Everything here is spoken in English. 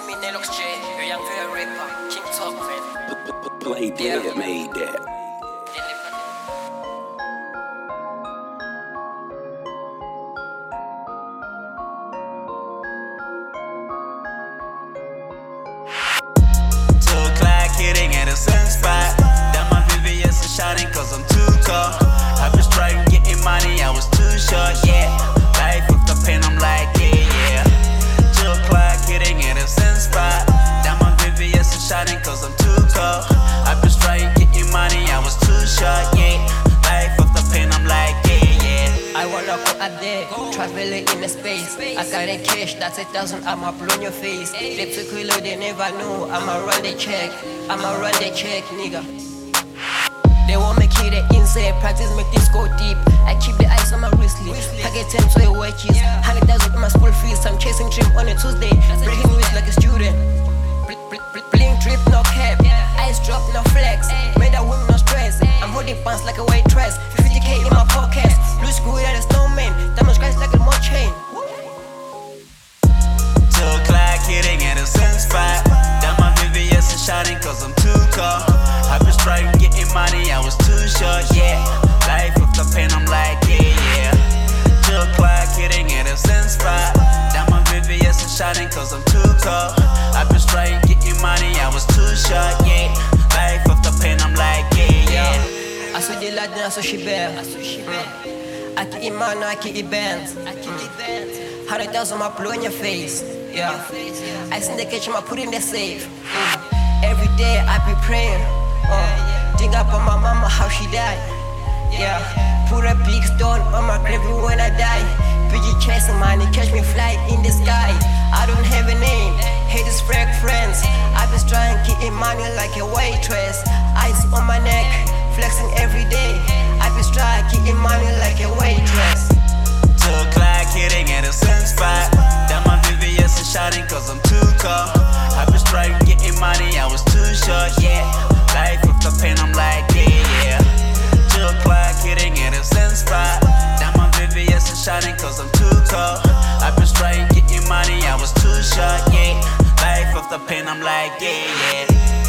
me Nelox J, your young fair rapper, King Talk, man. Play that made that. Hitting at a certain spot. That my VVS is shining cause I'm too tall. I've been striving, getting money, I was too short, yeah. Life with the pen, I'm like, yeah. 2 o'clock, hitting at a certain spot. That my VVS is shining cause I'm too tall. I've been striving, getting money, I was too short, yeah. Life with the pen, I'm like, yeah. I wanna go out there, traveling in the space. I got a cash, that's 1,000, I'ma blow on your face. Flip to Kilo, they never know, I'ma run the check, nigga. They won't make it insane, practice make this go deep. I keep the ice on my wristlet, I get 10 to a wedges. 100,000 in my school fees, I'm chasing dream on a Tuesday. Breaking news like a student. Bling drip, no cap, ice drop, no flex. Made a woman no stress, I'm holding pants like a white dress. 50k in my pocket, loose good at a snowman. Diamond scratch like a more chain. 2 o'clock, hitting at a certain spot. That my VVS is shining cause I'm too tall. I've been striving, getting money, I was too short, yeah. Life with the pen, I'm like, yeah. 2 o'clock, hitting at a certain spot. That my VVS is shining cause I'm too tall. I've been striving, getting money, I was too short, yeah. Life with the pen, I'm like, yeah. I saw the lad, I saw she bear. I keep it man, I keep it bands. 100,000, I blow in your face, yeah. I seen the kitchen, I put in the safe. Every day I be praying. Think up on my mama, how she died. Yeah, put a big stone on my grave when I die. PG chasing money, catch me fly in the sky. I don't have a name, haters fake friends. I been trying getting money like a waitress. Ice on my neck, flexing every day. I been trying getting money like a waitress. 2 o'clock, hitting at a certain spot. That my VVS is shining cause I'm too tall. I've been striving, getting money, I was too short, yeah. Life with the pen, I'm like, yeah. 2 o'clock, hitting at a certain spot. That my VVS is shining cause I'm too tall. I've been striving, getting money, I was too short, yeah. Life with the pen, I'm like, yeah.